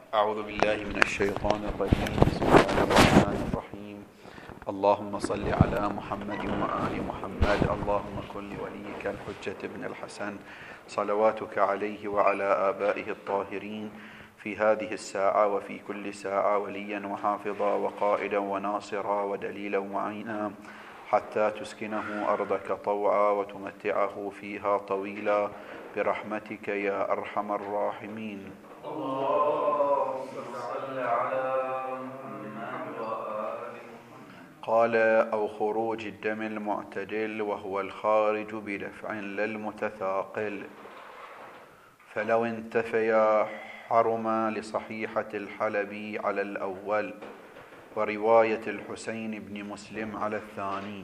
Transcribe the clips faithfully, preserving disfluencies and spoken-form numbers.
أعوذ بالله من الشيطان الرجيم. بسم الله الرحمن الرحيم. اللهم صل على محمد وآل محمد. اللهم كن لوليك الحجة بن الحسن صلواتك عليه وعلى آبائه الطاهرين في هذه الساعة وفي كل ساعة وليا وحافظا وقائدا وناصرا ودليلا وعينا حتى تسكنه أرضك طوعا وتمتعه فيها طويلا برحمتك يا أرحم الراحمين. اللهم صل على محمد وآل محمد. قال: أو خروج الدم المعتدل وهو الخارج بدفع للمتثاقل، فلو انتفيا حرم لصحيحة الحلبي على الأول ورواية الحسين بن مسلم على الثاني.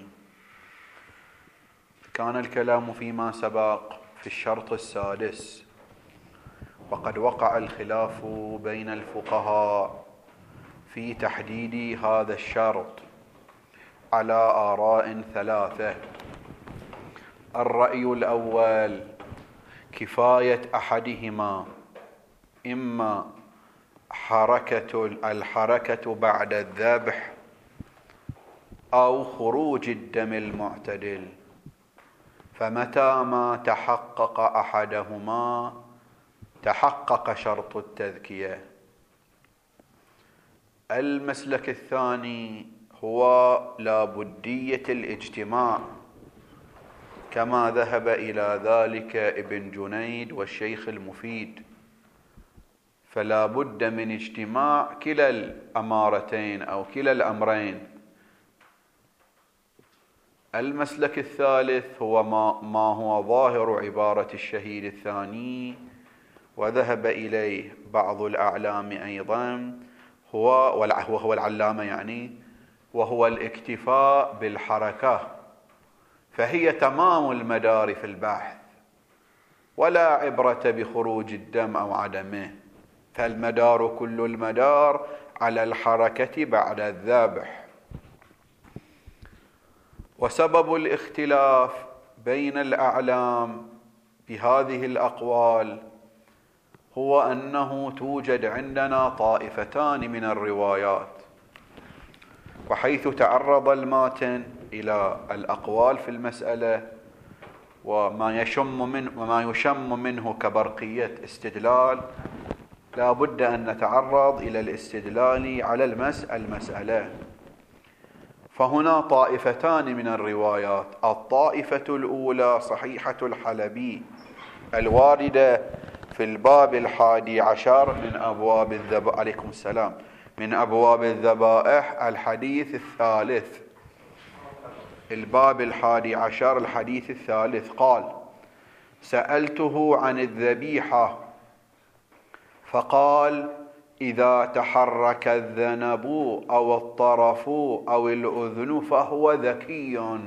كان الكلام فيما سبق في الشرط السادس، وقد وقع الخلاف بين الفقهاء في تحديد هذا الشرط على آراء ثلاثة. الرأي الأول: كفاية أحدهما، إما حركة الحركة بعد الذبح أو خروج الدم المعتدل، فمتى ما تحقق أحدهما تحقق شرط التذكية. المسلك الثاني هو لابدية الاجتماع، كما ذهب إلى ذلك ابن جنيد والشيخ المفيد، فلا بد من اجتماع كلا الأمارتين أو كلا الأمرين. المسلك الثالث هو ما, ما هو ظاهر عبارة الشهيد الثاني، وذهب إليه بعض الأعلام أيضا، هو وهو العلامة يعني، وهو الاكتفاء بالحركة، فهي تمام المدار في البحث، ولا عبرة بخروج الدم أو عدمه، فالمدار كل المدار على الحركة بعد الذبح. وسبب الاختلاف بين الأعلام بهذه الأقوال هو أنه توجد عندنا طائفتان من الروايات، وحيث تعرض الماتن إلى الأقوال في المسألة وما يشم منه وما يشم منه كبرقية استدلال، لا بد أن نتعرض إلى الاستدلال على المسألة. فهنا طائفتان من الروايات: الطائفة الأولى صحيحة الحلبي الواردة في الباب الحادي عشر من أبواب الذبائح، عليكم السلام، من أبواب الذبائح، الحديث الثالث، الباب الحادي عشر الحديث الثالث. قال: سألته عن الذبيحة فقال: إذا تحرك الذنب أو الطرف أو الأذن فهو ذكي.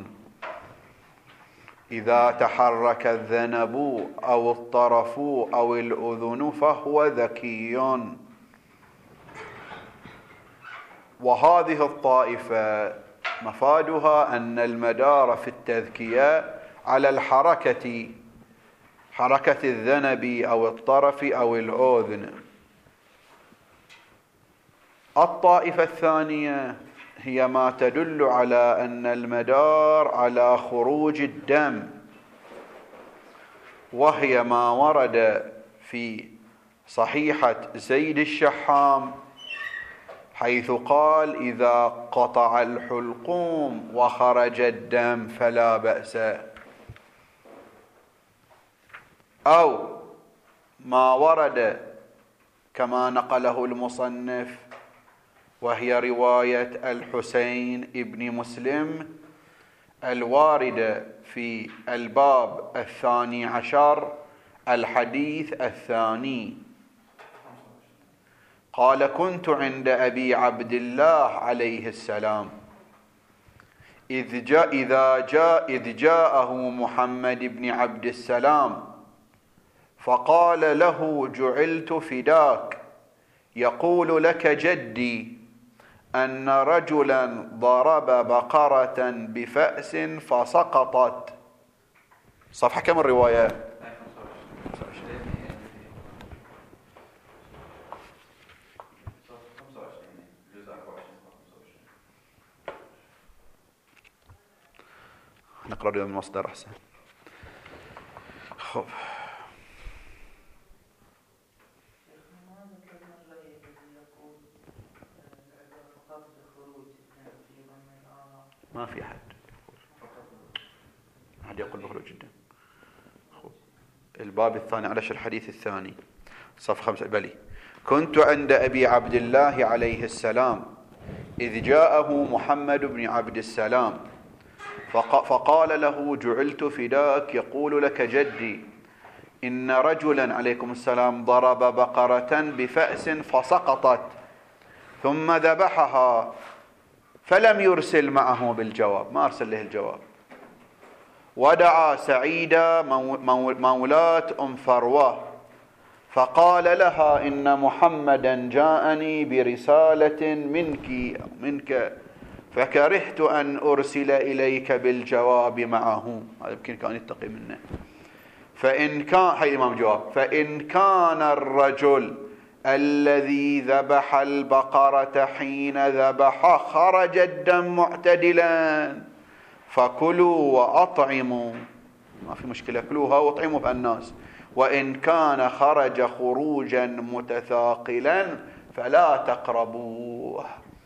إذا تحرك الذنب أو الطرف أو الأذن فهو ذكي. وهذه الطائفة مفادها أن المدار في التذكية على الحركة، حركة الذنب أو الطرف أو الأذن. الطائفة الثانية هي ما تدل على أن المدار على خروج الدم، وهي ما ورد في صحيحة زيد الشحام حيث قال: إذا قطع الحلقوم وخرج الدم فلا بأس، أو ما ورد كما نقله المصنف وهي رواية الحسين ابن مسلم الواردة في الباب الثاني عشر الحديث الثاني. قال: كنت عند أبي عبد الله عليه السلام إذ جاء إذا جاء إذ جاءه محمد بن عبد السلام فقال له: جعلت فداك، يقول لك جدي أن رجلا ضرب بقرة بفأس فسقطت. صفحة كم الرواية؟ نقرأ من المصدر أحسن. خب ما في أحد أحد يقول بخروج الدم. الباب الثاني عشر الحديث الثاني صف خمسة بلي. كنت عند أبي عبد الله عليه السلام إذ جاءه محمد بن عبد السلام فقال له جعلت فداك يقول لك جدي إن رجلا عليكم السلام ضرب بقرة بفأس فسقطت ثم ذبحها فلم يرسل معه بالجواب، ما أرسل له الجواب. ودعا سعيدة مولاة أم فروة فقال لها إن محمدا جاءني برسالة منك منك فكرهت أن أرسل إليك بالجواب معه. هذا يمكن كان يتقي منه. فإن كان هاي الإمام جواب فإن كان الرجل الذي ذبح البقرة حين ذبح خرج الدم معتدلا فكلوا وأطعموا، ما في مشكلة، كلوها واطعموا بالناس. وإن كان خرج خروجا متثاقلا فلا تقربوه.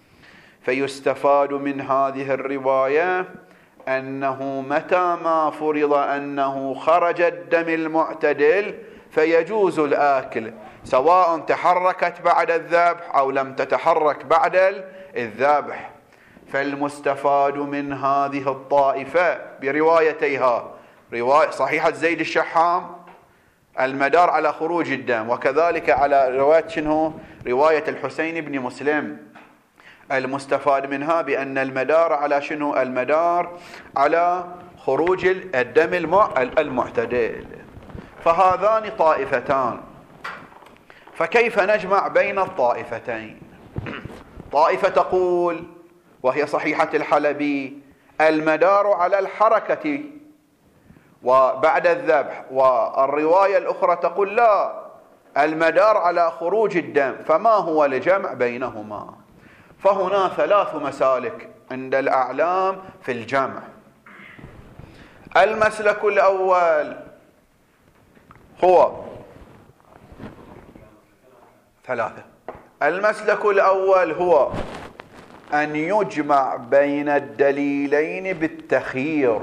فيستفاد من هذه الرواية أنه متى ما فرض أنه خرج الدم المعتدل فيجوز الآكل، سواء تحركت بعد الذبح أو لم تتحرك بعد الذبح. فالمستفاد من هذه الطائفة بروايتيها، رواية صحيحة زيد الشحام المدار على خروج الدم، وكذلك على رواية شنو رواية الحسين بن مسلم، المستفاد منها بأن المدار على شنو المدار على خروج الدم المعتدل. فهذان طائفتان، فكيف نجمع بين الطائفتين؟ طائفة تقول وهي صحيحة الحلبي المدار على الحركة وبعد الذبح، والرواية الأخرى تقول لا المدار على خروج الدم، فما هو الجمع بينهما؟ فهنا ثلاث مسالك عند الأعلام في الجمع. المسلك الأول هو ثلاثة. المسلك الأول هو أن يجمع بين الدليلين بالتخيير،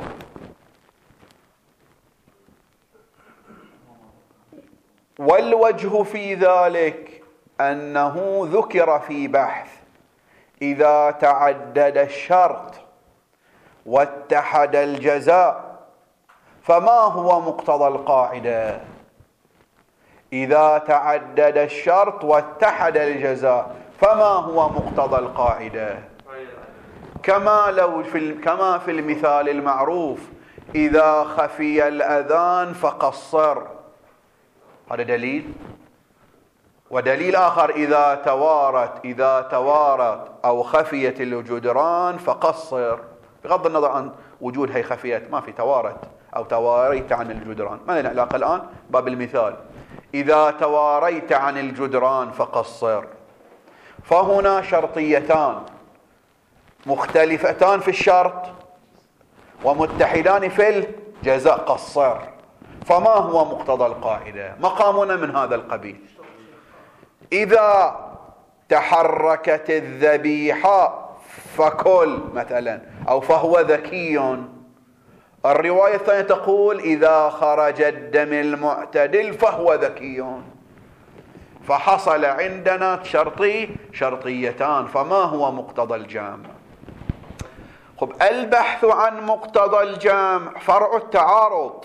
والوجه في ذلك أنه ذكر في بحث إذا تعدد الشرط واتحد الجزاء فما هو مقتضى القاعدة؟ إذا تعدد الشرط واتحد الجزاء فما هو مقتضى القاعدة؟ كما لو في كما في المثال المعروف إذا خفي الأذان فقصر، هذا دليل. ودليل آخر إذا توارت إذا توارت أو خفيت الجدران فقصر، بغض النظر عن وجود هي خفيت، ما في توارت أو تواريت عن الجدران، ما لنا علاقة الآن باب المثال. إذا تواريت عن الجدران فقصر، فهنا شرطيتان مختلفتان في الشرط ومتحدان في الجزاء، قصر. فما هو مقتضى القاعدة؟ مقامنا من هذا القبيل. إذا تحركت الذبيحة فكل مثلا، أو فهو ذكي. الرواية الثانية تقول إذا خرج الدم المعتدل فهو ذكي. فحصل عندنا شرطي شرطيتان، فما هو مقتضى الجامع؟ خب البحث عن مقتضى الجامع فرع التعارض،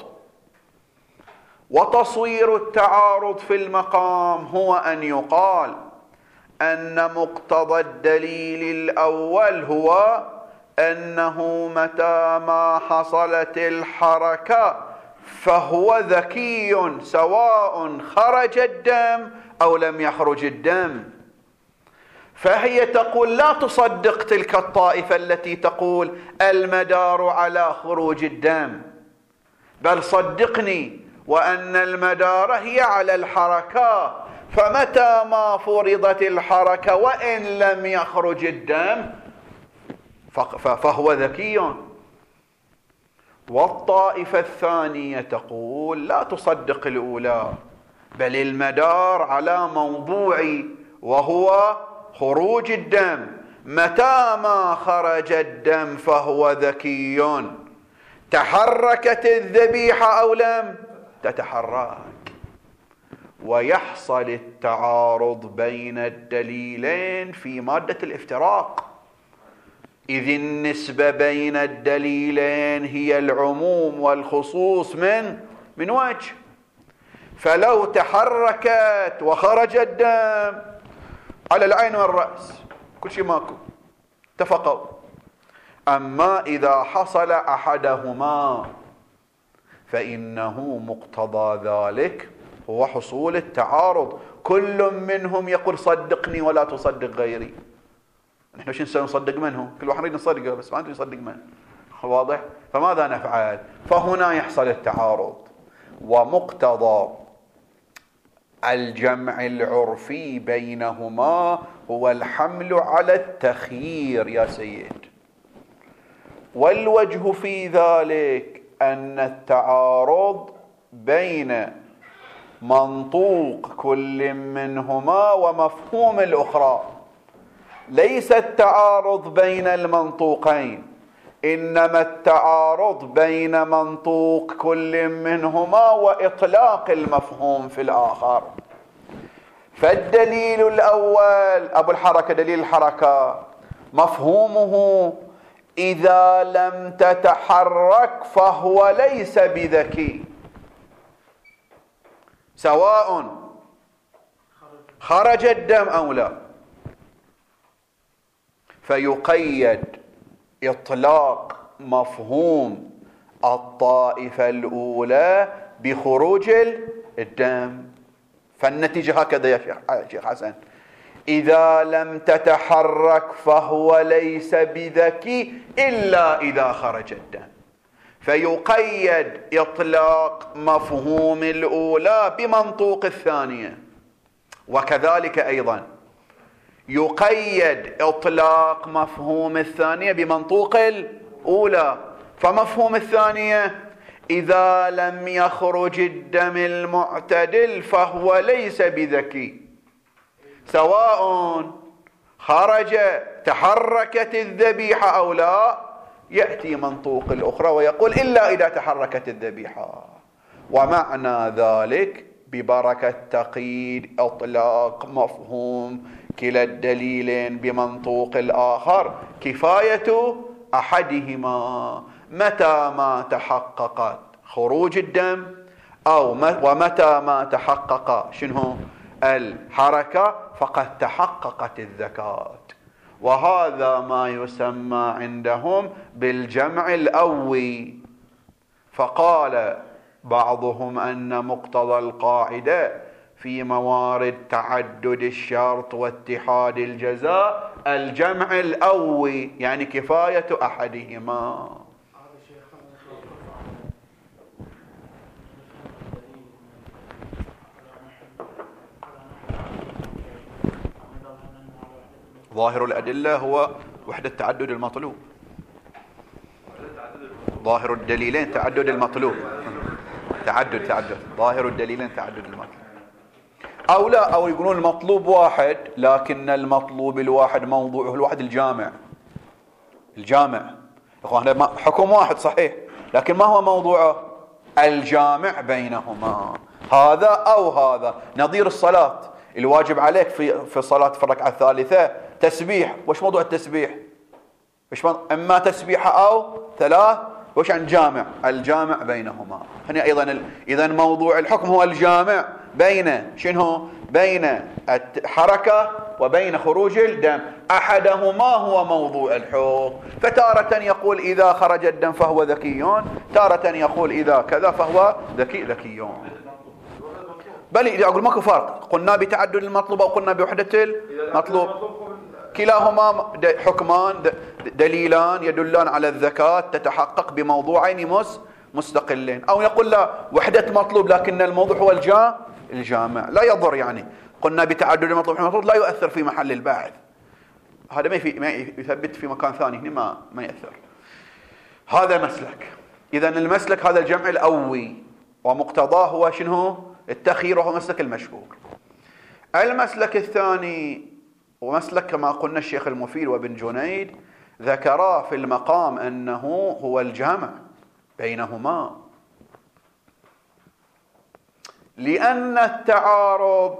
وتصوير التعارض في المقام هو أن يقال أن مقتضى الدليل الأول هو أنه متى ما حصلت الحركة فهو ذكي، سواء خرج الدم أو لم يخرج الدم. فهي تقول لا تصدق تلك الطائفة التي تقول المدار على خروج الدم، بل صدقني وأن المدار هي على الحركة، فمتى ما فرضت الحركة وإن لم يخرج الدم فهو ذكي. والطائفة الثانية تقول لا تصدق الأولى، بل المدار على موضوعي وهو خروج الدم، متى ما خرج الدم فهو ذكي، تحركت الذبيحة أو لم تتحرك. ويحصل التعارض بين الدليلين في مادة الافتراق، إذ النسبة بين الدليلين هي العموم والخصوص من من وجه. فلو تحركت وخرج الدم على العين والرأس كل شيء ماكو، اتفقوا. أما إذا حصل أحدهما فإنه مقتضى ذلك هو حصول التعارض، كل منهم يقول صدقني ولا تصدق غيري. نحن شو نسوي؟ نصدق منه؟ كل واحد يريد نصدقه بس ما ندري نصدق من. واضح؟ فماذا نفعل؟ فهنا يحصل التعارض. ومقتضى الجمع العرفي بينهما هو الحمل على التخيير يا سيد. والوجه في ذلك أن التعارض بين منطوق كل منهما ومفهوم الأخرى، ليس التعارض بين المنطوقين، إنما التعارض بين منطوق كل منهما وإطلاق المفهوم في الآخر. فالدليل الأول أبو الحركة، دليل الحركة، مفهومه إذا لم تتحرك فهو ليس بذكي، سواء خرج الدم أو لا. فيقيد إطلاق مفهوم الطائفة الأولى بخروج الدم. فالنتيجة هكذا يا شيخ حسن، إذا لم تتحرك فهو ليس بذكي إلا إذا خرج الدم. فيقيد إطلاق مفهوم الأولى بمنطوق الثانية، وكذلك أيضا يقيد إطلاق مفهوم الثانية بمنطوق الأولى. فمفهوم الثانية إذا لم يخرج الدم المعتدل فهو ليس بذكي، سواء خرج تحركت الذبيحة أو لا. يأتي منطوق الأخرى ويقول إلا إذا تحركت الذبيحة. ومعنى ذلك ببركة تقييد إطلاق مفهوم كلا الدليلين بمنطوق الآخر كفاية أحدهما متى ما تحققت خروج الدم، أو ومتى ما تحقق شنو الحركة فقد تحققت الذكاة. وهذا ما يسمى عندهم بالجمع الأوي. فقال بعضهم أن مقتضى القاعدة في موارد تعدد الشرط واتحاد الجزاء الجمع الأوي، يعني كفاية أحدهما. ظاهر الأدلة هو وحدة تعدد المطلوب، ظاهر الدليلين تعدد المطلوب، تعدد تعدد ظاهر الدليلين تعدد المطلوب. أو لا، أو يقولون المطلوب واحد لكن المطلوب الواحد موضوعه الواحد الجامع. الجامع إخوان حكم واحد صحيح، لكن ما هو موضوعه؟ الجامع بينهما، هذا أو هذا. نظير الصلاة، الواجب عليك في في الصلاة في الركعة الثالثة تسبيح. وش موضوع التسبيح؟ وش إما تسبيحة أو ثلاث. وش عن جامع؟ الجامع بينهما. هنا أيضا ال... إذا موضوع الحكم هو الجامع بين شنو؟ بين الحركة وبين خروج الدم، أحدهما هو موضوع الحكم. فتارة يقول إذا خرج الدم فهو ذكيون، تارة يقول إذا كذا فهو ذكي ذكيون. بل يقول ماكو فرق، قلنا بتعدد المطلوب أو قلنا بوحدة المطلوب، كلاهما حكمان دليلان يدلان على الذكاة تتحقق بموضوعين مستقلين. أو يقول لا، وحدة مطلوب لكن الموضوع هو الجا الجامع، لا يضر. يعني قلنا بتعدد المطلوب المطلوب لا يؤثر في محل الباحث، هذا ما ما يثبت في مكان ثاني هنا ما ما يأثر. هذا مسلك. إذن المسلك هذا الجمع الأوي ومقتضاه هو شنو؟ التخيير، وهو مسلك المشهور. المسلك الثاني ومسلك كما قلنا الشيخ المفيد وابن جنيد ذكرا في المقام أنه هو الجمع بينهما، لأن التعارض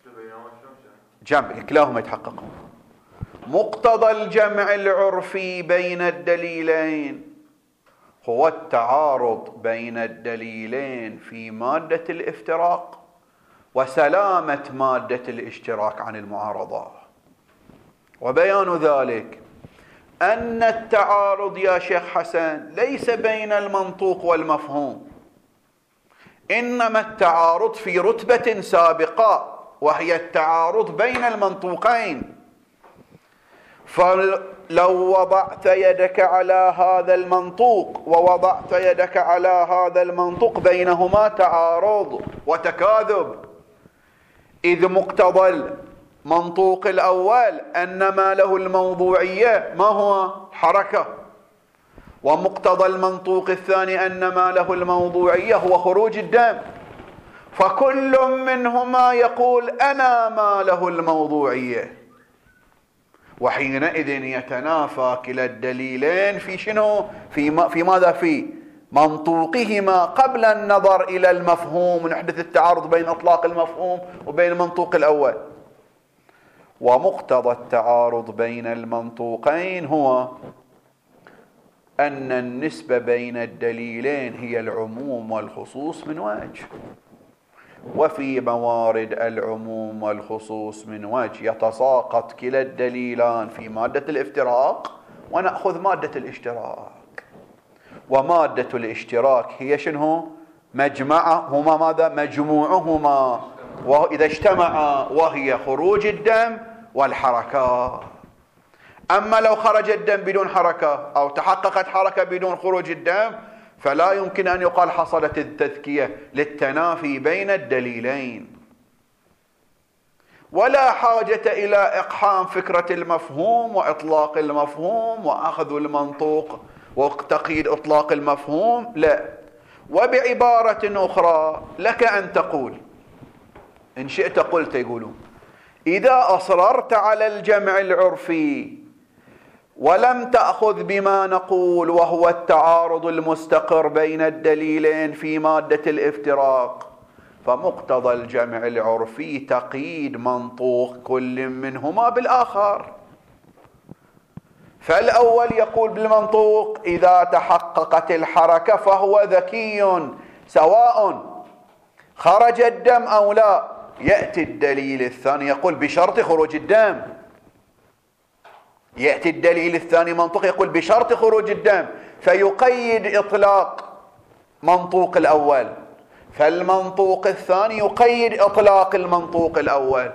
جمع كلاهما يتحققون. مقتضى الجمع العرفي بين الدليلين هو التعارض بين الدليلين في مادة الافتراق وسلامة مادة الاشتراك عن المعارضة. وبيان ذلك أن التعارض يا شيخ حسن ليس بين المنطوق والمفهوم، إنما التعارض في رتبة سابقة وهي التعارض بين المنطوقين. فلو وضعت يدك على هذا المنطوق ووضعت يدك على هذا المنطوق بينهما تعارض وتكاذب، إذ مقتضى المنطوق الأول أن ما له الموضوعية ما هو حركة، ومقتضى المنطوق الثاني أن ما له الموضوعية هو خروج الدم، فكل منهما يقول أنا ما له الموضوعية، وحينئذ يتنافى كلا الدليلين في شنو؟ في, ما في ماذا؟ في منطوقهما قبل النظر إلى المفهوم، ونحدث التعارض بين إطلاق المفهوم وبين المنطوق الأول. ومقتضى التعارض بين المنطوقين هو أن النسبة بين الدليلين هي العموم والخصوص من وجه، وفي موارد العموم والخصوص من وجه يتساقط كلا الدليلان في مادة الافتراق ونأخذ مادة الاشتراك. ومادة الاشتراك هي شنو؟ مجمعهما ماذا؟ مجموعهما وإذا اجتمعا وهي خروج الدم والحركة. أما لو خرج الدم بدون حركة أو تحققت حركة بدون خروج الدم فلا يمكن أن يقال حصلت التذكية للتنافي بين الدليلين. ولا حاجة إلى إقحام فكرة المفهوم وإطلاق المفهوم وأخذ المنطوق وتقييد إطلاق المفهوم، لا. وبعبارة أخرى لك أن تقول إن شئت قلت، يقولون إذا أصررت على الجمع العرفي ولم تأخذ بما نقول وهو التعارض المستقر بين الدليلين في مادة الافتراق، فمقتضى الجمع العرفي تقييد منطوق كل منهما بالآخر. فالأول يقول بالمنطوق إذا تحققت الحركة فهو ذكي سواء خرج الدم أو لا. يأتي الدليل الثاني يقول بشرط خروج الدم، يأتي الدليل الثاني منطوق يقول بشرط خروج الدم، فيقيد إطلاق منطوق الأول، فالمنطوق الثاني يقيد إطلاق المنطوق الأول.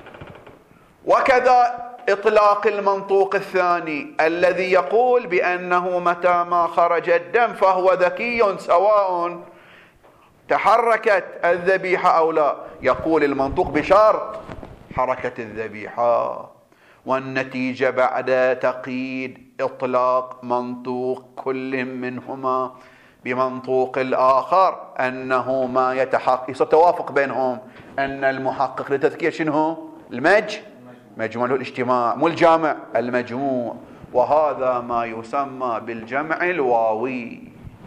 وكذا إطلاق المنطوق الثاني الذي يقول بأنه متى ما خرج الدم فهو ذكي سواء تحركت الذبيحة أو لا، يقول المنطوق بشرط حركة الذبيحة. والنتيجة بعد تقييد إطلاق منطوق كل منهما بمنطوق الآخر أنه ما يتحقق يصير توافق بينهم، أن المحقق لتذكير شنو؟ المج مجموع له الاجتماع، مو الجامع المجموع، وهذا ما يسمى بالجمع الواوي.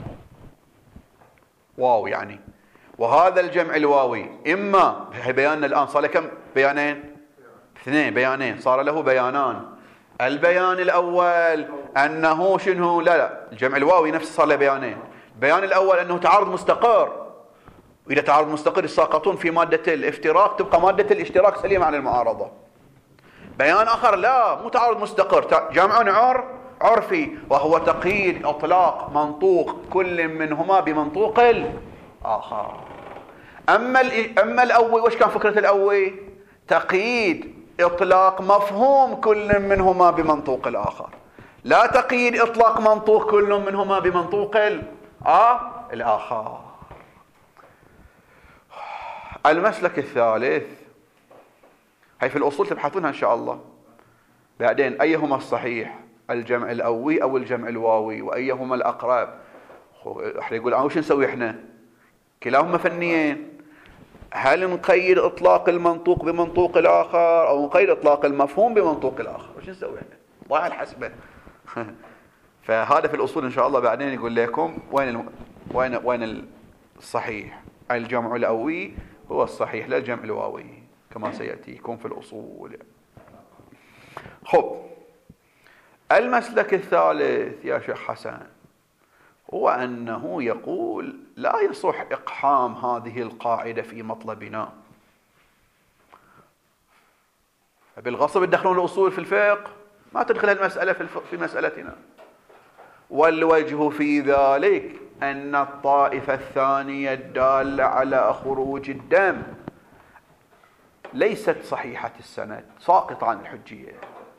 واو يعني. وهذا الجمع الواوي إما بياننا الآن صار له كم بيانين؟ اثنين بيانين، صار له بيانان. البيان الأول أنه شنو؟ لا لا الجمع الواوي نفسه صار له بيانين. البيان الأول أنه تعارض مستقر، وإذا تعارض مستقر يساقطون في مادة الافتراق، تبقى مادة الاشتراك سليمة عن المعارضة. بيان آخر لا مو تعارض مستقر، جمع عر عرفي، وهو تقييد إطلاق منطوق كل منهما بمنطوق الآخر. أما أما الأول وش كان فكرة الأول؟ تقييد إطلاق مفهوم كل منهما بمنطوق الآخر، لا تقييد إطلاق منطوق كل منهما بمنطوق الآخر. المسلك الثالث هي في الأصول تبحثونها إن شاء الله بعدين، أيهما الصحيح الجمع الأوي أو الجمع الواوي، وأيهما الأقرب راح يقول أنا وش نسوي إحنا؟ كلاهما فنيين. هل نقيد إطلاق المنطوق بمنطوق الآخر أو نقيد إطلاق المفهوم بمنطوق الآخر؟ وش نسوي إحنا؟ ضاع الحسبة. فهذا في الأصول إن شاء الله بعدين يقول لكم وين الم... وين وين الصحيح. الجمع الأوي هو الصحيح لا الجمع الواوي كما سيأتيكم في الأصول. خب، المسلك الثالث يا شيخ حسن هو أنه يقول لا يصح إقحام هذه القاعدة في مطلبنا. بالغصب تدخلون الأصول في الفقه، ما تدخل المسألة في, في مسألتنا. والوجه في ذلك أن الطائفة الثانية الدالة على خروج الدم ليست صحيحة السند، ساقطة عن الحجية،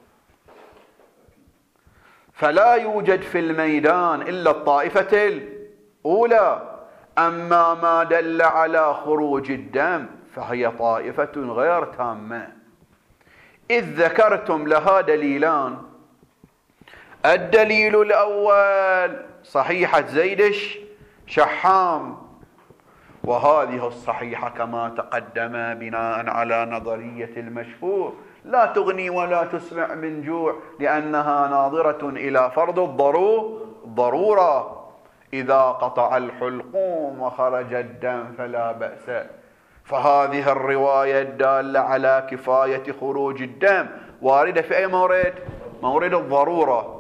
فلا يوجد في الميدان إلا الطائفة الأولى. أما ما دل على خروج الدم فهي طائفة غير تامة، إذ ذكرتم لها دليلان. الدليل الأول صحيحة زيدش شحام، وهذه الصحيحة كما تقدم بناء على نظرية المشهور لا تغني ولا تسمع من جوع، لأنها ناظرة إلى فرض الضرورة. إذا قطع الحلقوم وخرج الدم فلا بأس. فهذه الرواية الدالة على كفاية خروج الدم واردة في أي مورد؟ مورد الضرورة.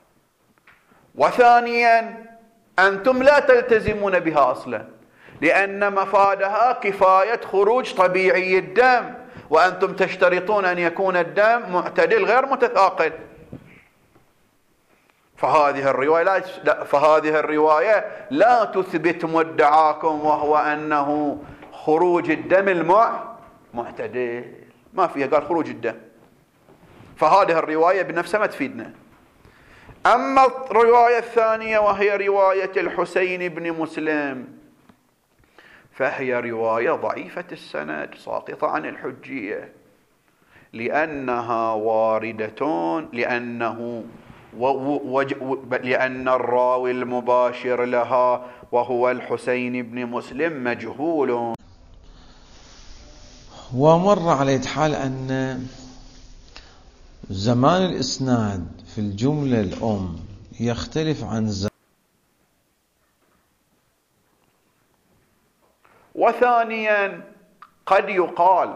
وثانيا أنتم لا تلتزمون بها أصلا، لأن مفادها كفاية خروج طبيعي الدم، وأنتم تشترطون أن يكون الدم معتدل غير متثاقل. فهذه الرواية لا فهذه الرواية لا تثبت مدعاكم، وهو أنه خروج الدم المعتدل، ما فيها قال خروج الدم. فهذه الرواية بنفسها ما تفيدنا. أما الرواية الثانية وهي رواية الحسين بن مسلم فهي رواية ضعيفة السند ساقطة عن الحجية، لأنها واردة لأنه وج... لأن الراوي المباشر لها وهو الحسين بن مسلم مجهول. ومر على حال أن زمان الإسناد في الجملة الأم يختلف عن زمان. وثانيا قد يقال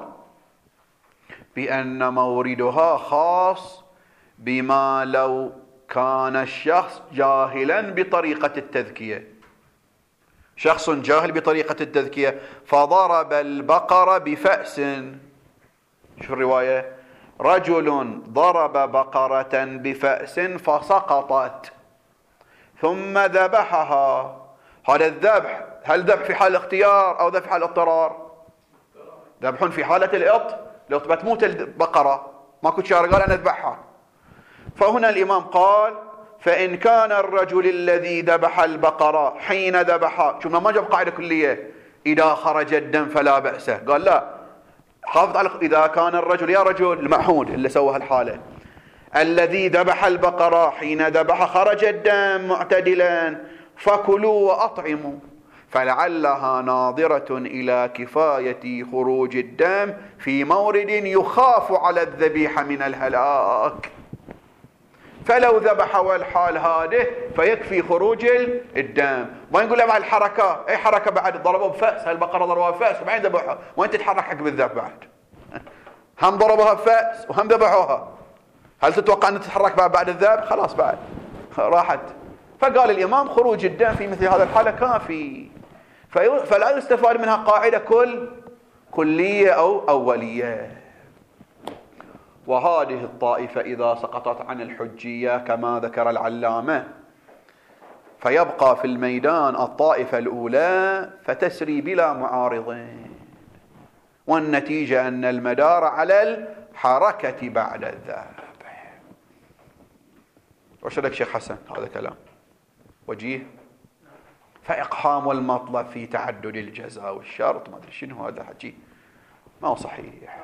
بأن موردها خاص بما لو كان الشخص جاهلا بطريقة التذكية، شخص جاهل بطريقة التذكية فضرب البقرة بفأس. شو الرواية؟ رجل ضرب بقرة بفأس فسقطت ثم ذبحها. هذا الذبح هل ذبح في حال الاختيار أو ذبح في حال الاضطرار؟ ذبح في حالة الإط الإط بتموت البقرة، ماكو شارع قال أنا أذبحها. فهنا الإمام قال فإن كان الرجل الذي ذبح البقرة حين ذبحها، شوفنا ما جاب قاعدة كلية إذا خرج الدم فلا بأس، قال لا حافظ على إذا كان الرجل يا رجل المعهود اللي سوى هالحالة الذي ذبح البقرة حين ذبح خرج الدم معتدلا فكلوا وأطعموا، فلعلها ناظرة إلى كفاية خروج الدم في مورد يخاف على الذبيحة من الهلاك، فلو ذبح والحال هذه فيكفي خروج الدم. ما نقول له مع الحركة، أي حركة بعد ضربوا بفأس، هالبقرة ضربوها بفأس وبعدين ذبحوها، وين تتحرك حق بالذبح بعد؟ هم ضربوها بفأس وهم ذبحوها، هل تتوقع أن تتحرك بعد بعد الذبح؟ خلاص بعد راحت. فقال الإمام خروج الدم في مثل هذا الحالة كافي، فلا يستفاد منها قاعدة كل كلية أو أولية. وهذه الطائفة إذا سقطت عن الحجية كما ذكر العلامة فيبقى في الميدان الطائفة الأولى فتسري بلا معارضين، والنتيجة أن المدار على الحركة بعد الذبح. وش لك شيخ حسن؟ هذا كلام وجيه. فإقحام المطلب في تعدد الجزاء والشرط ما أدري شنو هذا حكي ما هو صحيح،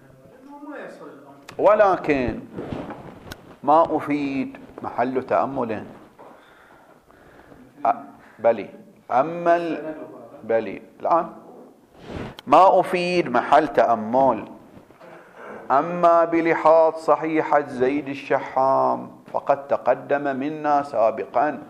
ولكن ما أفيد محل تأمل. بلي أما ال... بلي الآن ما أفيد محل تأمل. أما بلحاظ صحيحة زيد الشحام فقد تقدم منا سابقا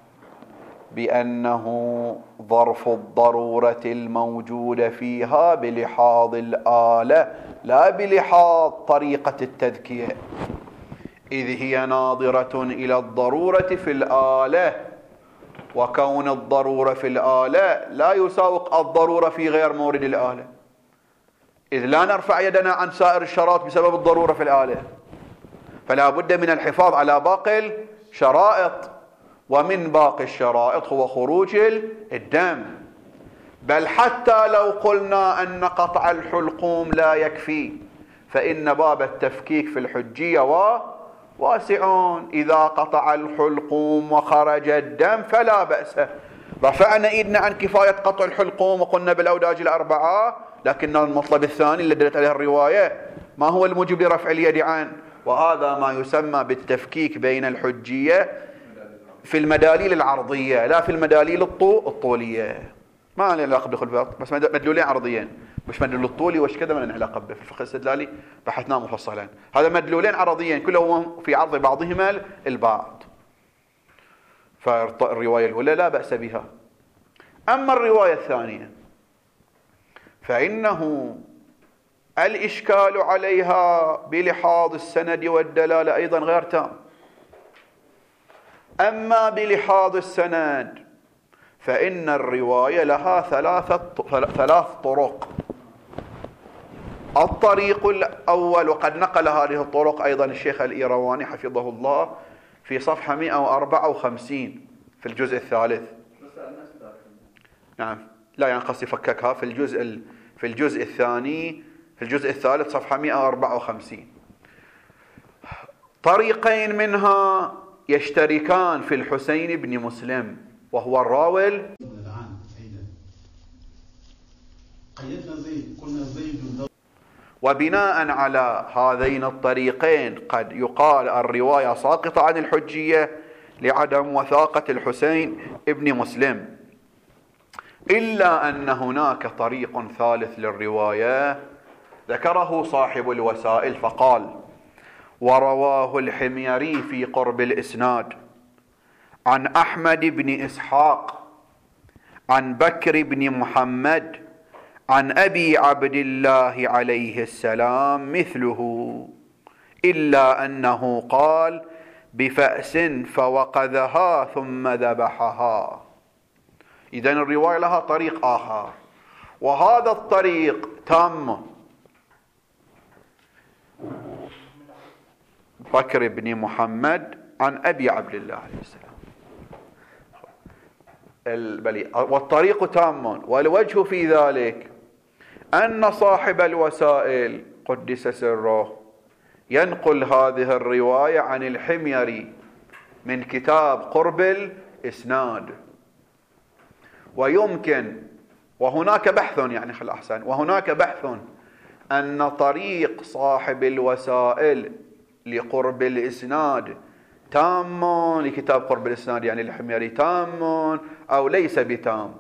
بأنه ظرف الضرورة الموجودة فيها بلحاظ الآلة لا بلحاظ طريقة التذكية، إذ هي ناظرة إلى الضرورة في الآلة، وكون الضرورة في الآلة لا يساوق الضرورة في غير مورد الآلة، إذ لا نرفع يدنا عن سائر الشرائط بسبب الضرورة في الآلة، فلا بد من الحفاظ على باقي الشرائط، ومن باقي الشرائط هو خروج الدم. بل حتى لو قلنا أن قطع الحلقوم لا يكفي فإن باب التفكيك في الحجية واسعون. إذا قطع الحلقوم وخرج الدم فلا بأس، رفعنا إيدنا عن كفاية قطع الحلقوم وقلنا بالأوداج الأربعة، لكن المطلب الثاني اللي دلت عليه الرواية ما هو الموجب لرفع اليد عنه، وهذا ما يسمى بالتفكيك بين الحجية في المداليل العرضية لا في المداليل الطولية. ما له علاقة بالخلفات، بس مدلولين عرضيين، مش مدلول الطولي وش كذا ما له علاقة به. في الفقه الاستدلالي بحثناه مفصلا، هذا مدلولين عرضيين كلهم في عرض بعضهما البعض. فالرواية الأولى لا بأس بها. أما الرواية الثانية فإنه الإشكال عليها بلحاظ السند والدلالة أيضا غير تام. أما بلحاظ السند فإن الرواية لها ثلاثة ثلاث طرق. الطريق الأول، وقد نقل هذه الطرق أيضا الشيخ الإيرواني حفظه الله في صفحة مئة وأربعة وخمسين في الجزء الثالث. نعم لا يعني قصدي فككها في الجزء في الجزء الثاني في الجزء الثالث صفحة مئة وأربعة وخمسين. طريقين منها يشتركان في الحسين بن مسلم وهو الراوي. الآن أيضا قيدنا زيد قلنا زيد. وبناء على هذين الطريقين قد يقال الرواية ساقطة عن الحجية لعدم وثاقة الحسين ابن مسلم، إلا أن هناك طريق ثالث للرواية ذكره صاحب الوسائل فقال: ورواه الحميري في قرب الإسناد عن أحمد بن إسحاق عن بكر بن محمد عن أبي عبد الله عليه السلام مثله، إلا أنه قال بفأس فوقذها ثم ذبحها. إذن الرواية لها طريق آخر، وهذا الطريق تام. بكر بن محمد عن أبي عبد الله عليه السلام، والطريق تام. والوجه في ذلك أن صاحب الوسائل قدس سره ينقل هذه الرواية عن الحميري من كتاب قرب الإسناد، ويمكن وهناك بحث يعني خل أحسن وهناك بحث أن طريق صاحب الوسائل لقرب الإسناد تام لكتاب قرب الإسناد يعني الحميري تام أو ليس بتام.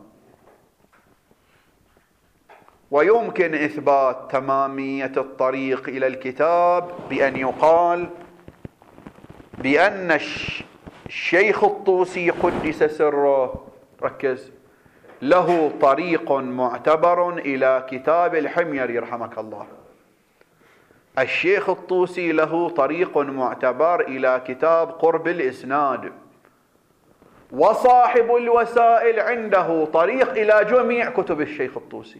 ويمكن إثبات تمامية الطريق إلى الكتاب بأن يقال بأن الشيخ الطوسي قدس سره ركز له طريق معتبر إلى كتاب الحميري رحمك الله. الشيخ الطوسي له طريق معتبر إلى كتاب قرب الإسناد، وصاحب الوسائل عنده طريق إلى جميع كتب الشيخ الطوسي.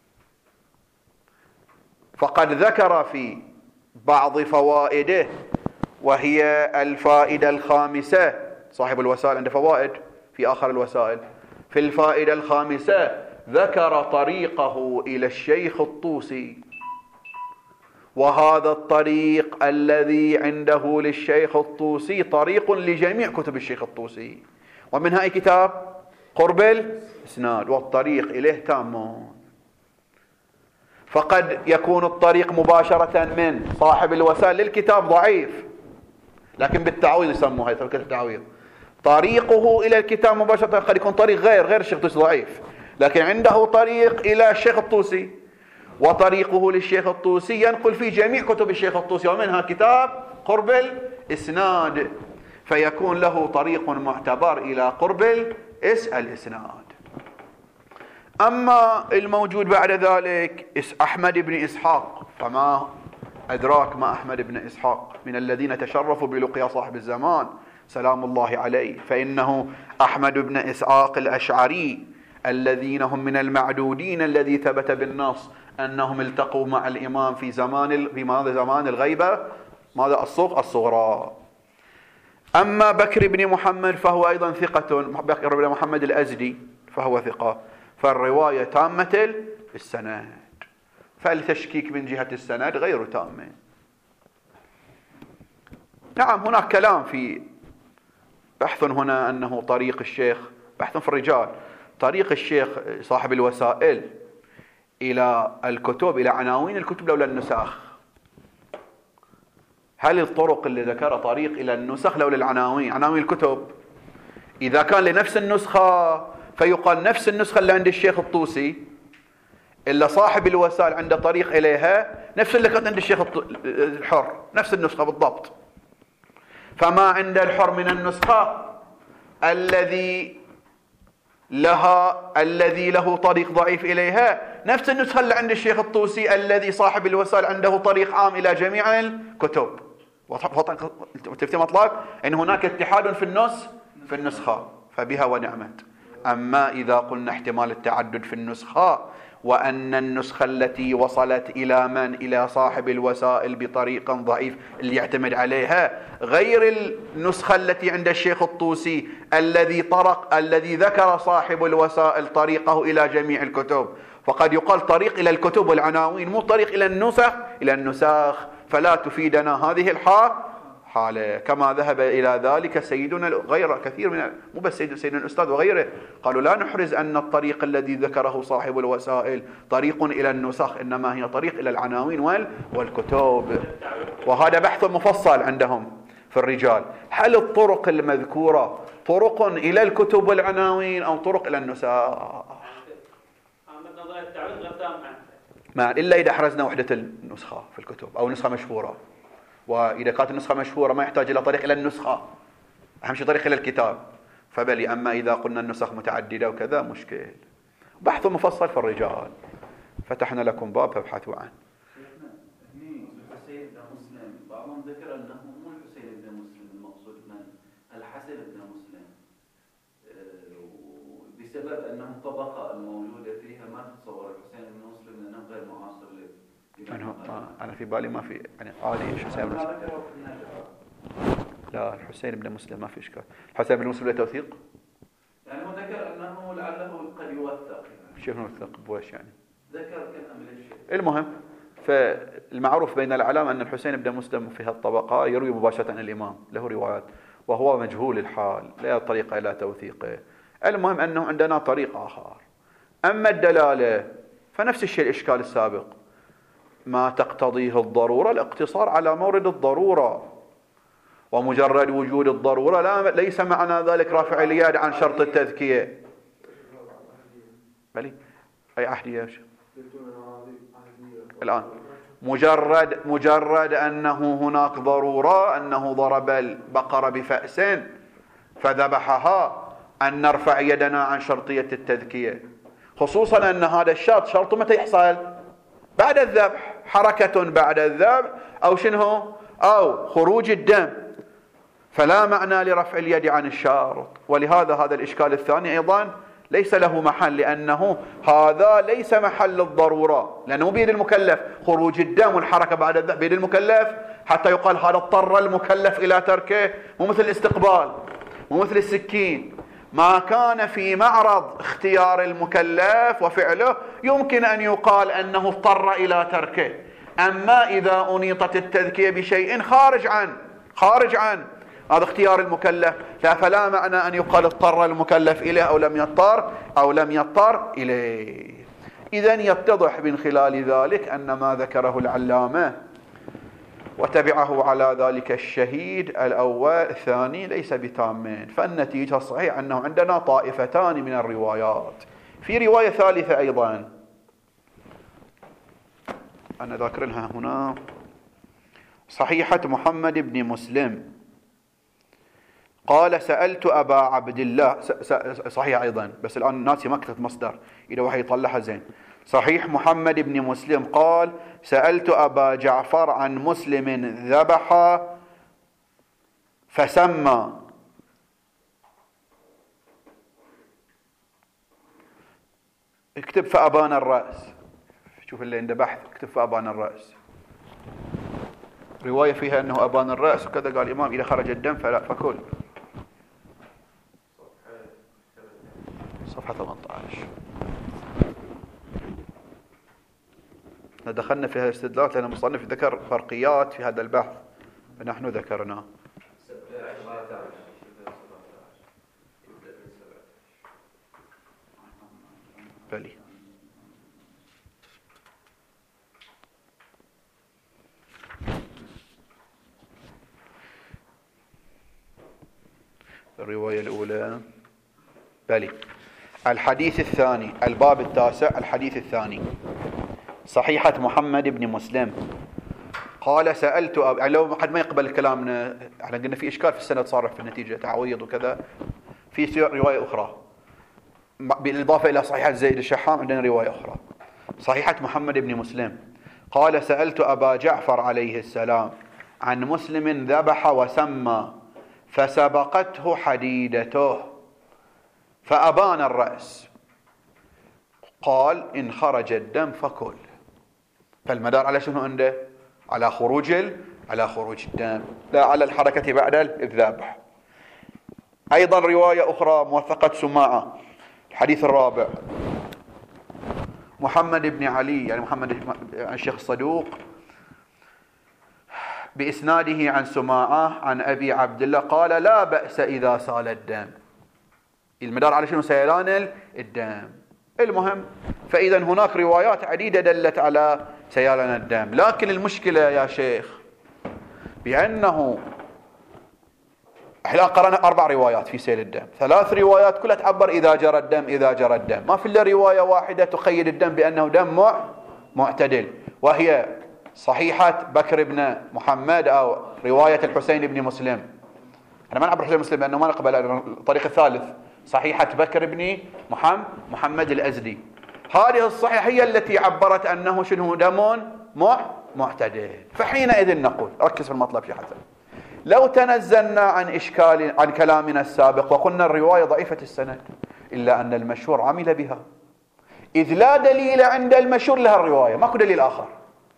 فقد ذكر في بعض فوائده، وهي الفائدة الخامسة، صاحب الوسائل عنده فوائد في آخر الوسائل، في الفائدة الخامسة ذكر طريقه إلى الشيخ الطوسي، وهذا الطريق الذي عنده للشيخ الطوسي طريق لجميع كتب الشيخ الطوسي، ومنها أي كتاب قرب الإسناد، والطريق إليه تام. فقد يكون الطريق مباشرة من صاحب الوسائل للكتاب ضعيف، لكن بالتعويض يسموها فكرة التعويض، طريقه إلى الكتاب مباشرة قد يكون طريق غير غير الشيخ الطوسي ضعيف، لكن عنده طريق إلى الشيخ الطوسي، وطريقه للشيخ الطوسي ينقل في جميع كتب الشيخ الطوسي ومنها كتاب قرب الإسناد، فيكون له طريق معتبر إلى قرب الإسناد. أما الموجود بعد ذلك أحمد بن إسحاق، فما أدراك ما أحمد بن إسحاق من الذين تشرفوا بلقيا صاحب الزمان سلام الله عليه، فإنه أحمد بن إسحاق الأشعري الذين هم من المعدودين الذي ثبت بالنص أنهم التقوا مع الإمام في زمان في ماذا زمان الغيبة ماذا الصغ الصغرى. أما بكر بن محمد فهو أيضا ثقة، بكر بن محمد الأزدي فهو ثقة، فالرواية تامة السند، فالتشكيك من جهة السند غير تام. نعم هناك كلام في بحث هنا أنه طريق الشيخ، بحث في الرجال، طريق الشيخ صاحب الوسائل إلى الكتب إلى عناوين الكتب لولا النسخ، هل الطرق اللي ذكرها طريق إلى النسخ لولا العناوين عناوين الكتب؟ إذا كان لنفس النسخة فيقال نفس النسخة اللي عند الشيخ الطوسي إلا صاحب الوسائل عنده طريق إليها نفس اللي كانت عند الشيخ الحر، نفس النسخة بالضبط. فما عند الحر من النسخة الذي لها الذي له طريق ضعيف إليها نفس النسخة اللي عند الشيخ الطوسي الذي صاحب الوسائل عنده طريق عام إلى جميع الكتب. تفتي مطلق إن هناك اتحاد في النص في النسخة فبها ونعمت. أما إذا قلنا احتمال التعدد في النسخة وأن النسخة التي وصلت إلى من إلى صاحب الوسائل بطريق ضعيف اللي يعتمد عليها غير النسخة التي عند الشيخ الطوسي الذي طرق الذي ذكر صاحب الوسائل طريقه إلى جميع الكتب، فقد يقال طريق إلى الكتب والعناوين مو طريق إلى النسخ إلى النساخ، فلا تفيدنا هذه الحال حاله. كما ذهب إلى ذلك سيدنا غير كثير من مو بس سيد سيدنا الأستاذ وغيره، قالوا لا نحرز أن الطريق الذي ذكره صاحب الوسائل طريق إلى النسخ، إنما هي طريق إلى العناوين والكتب. وهذا بحث مفصل عندهم في الرجال، هل الطرق المذكورة طرق إلى الكتب والعناوين أو طرق إلى النسخ؟ ما إلا إذا حرزنا وحدة النسخة في الكتب أو نسخة مشهورة، وإذا كانت النسخة مشهورة ما يحتاج إلى طريق إلى النسخة، أهم شيء طريق إلى الكتاب فبلي. أما إذا قلنا النسخ متعددة وكذا مشكل. بحث مفصل في الرجال، فتحنا لكم باب فابحثوا عنه. هني الحسين بن مسلم بعضهم ذكر أنه مو الحسين بن مسلم المقصود من الحسن بن مسلم، بسبب أنه الطبقة الموجودة فيها ما تتصور الحسين بن مسلم لأنه غير معاصر له. أنا أنا في بالي ما في يعني عادي الحسين بن مسلم. لا الحسين بن مسلم ما في إشكال. الحسين بن مسلم له توثيق؟ يعني هو ذكر أنه لعله قد يوثق. شوف نوثق بوش يعني؟ ذكر كلام للشيء. المهم فالمعروف بين العلامة أن الحسين بن مسلم في هالطبقة يروي مباشرة عن الإمام، له روايات وهو مجهول الحال لا طريقة إلى توثيقه. المهم أنه عندنا طريق آخر. أما الدلالة فنفس الشيء الإشكال السابق، ما تقتضيه الضرورة الاقتصار على مورد الضرورة، ومجرد وجود الضرورة لا ليس معنى ذلك رفع اليد عن شرط التذكية. بلي أي عهدية يا شيخ؟ الآن مجرد مجرد أنه هناك ضرورة أنه ضرب البقرة بفأس فذبحها أن نرفع يدنا عن شرطية التذكية، خصوصا أن هذا الشرط شرط متى يحصل؟ بعد الذبح، حركة بعد الذبح أو شنو أو خروج الدم، فلا معنى لرفع اليد عن الشارط. ولهذا هذا الإشكال الثاني أيضا ليس له محل، لأنه هذا ليس محل الضرورة، لأنه بيد المكلف خروج الدم والحركة بعد الذبح بيد المكلف، حتى يقال هذا اضطر المكلف إلى تركه، مو مثل الاستقبال مو مثل السكين. ما كان في معرض اختيار المكلف وفعله يمكن أن يقال أنه اضطر إلى تركه. أما إذا أنيطت التذكية بشيء خارج عن خارج عن هذا اختيار المكلف، لا فلا معنى أن يقال اضطر المكلف إليه أو لم يضطر أو لم يضطر إليه. إذن يتضح من خلال ذلك أن ما ذكره العلامة وتبعه على ذلك الشهيد الأول الثاني ليس بتامين. فالنتيجة الصحيح أنه عندنا طائفتان من الروايات. في رواية ثالثة أيضا أنا ذاكر لها هنا، صحيحة محمد بن مسلم قال سألت أبا عبد الله، صحيح أيضا بس الآن ناسي ما كتبت مصدر، إذا واحد يطلعها زين. صحيح محمد بن مسلم قال سألت أبا جعفر عن مسلم ذبح فسمى، اكتب فأبان الرأس، شوف اللي عنده بحث اكتب فأبان الرأس. رواية فيها أنه أبان الرأس وكذا، قال الإمام إذا خرج الدم فلا فكل. صفحة ثمانية عشر. دخلنا في هذا الاستدلال لأن المصنف ذكر فرقيات في هذا البحث فنحن ذكرناه. بلي الرواية الأولى بلي. الحديث الثاني، الباب التاسع، الحديث الثاني، صحيحة محمد بن مسلم قال سألت أب... يعني لو حد ما يقبل كلامنا، احنا قلنا في إشكال في السند صار في النتيجة تعويض وكذا، في رواية أخرى بالإضافة إلى صحيحة زيد الشحام عندنا رواية أخرى، صحيحة محمد بن مسلم قال سألت أبا جعفر عليه السلام عن مسلم ذبح وسمى فسبقته حديدته فأبان الرأس، قال إن خرج الدم فكل. فالمدار على شنو عنده؟ على خروج ال... على خروج الدم، لا على الحركة بعد الذبح. أيضا رواية أخرى موثقة سماعة، الحديث الرابع، محمد بن علي يعني محمد الشيخ الصدوق بإسناده عن سماعة عن أبي عبد الله قال لا بأس إذا سال الدم. المدار على شنو؟ سيلان الدم. المهم فإذا هناك روايات عديدة دلت على سيلان الدم، لكن المشكلة يا شيخ بأنه احنا قرأنا أربع روايات في سيل الدم، ثلاث روايات كلها تعبر إذا جرى الدم إذا جرى الدم، ما في إلا رواية واحدة تقيد الدم بأنه دم معتدل، وهي صحيحة بكر بن محمد أو رواية الحسين بن مسلم. أنا ما نعبر الحسين بن مسلم لأنه ما نقبل الطريق الثالث، صحيحة بكر بن محمد محمد الأزدي. هذه الصحيحة هي التي عبرت أنه شنو دم معتدل. فحينئذ نقول ركز في المطلب يا حسن، لو تنزلنا عن إشكال عن كلامنا السابق وقلنا الرواية ضعيفة السند إلا أن المشهور عمل بها، إذ لا دليل عند المشهور لها الرواية، ماكو دليل آخر،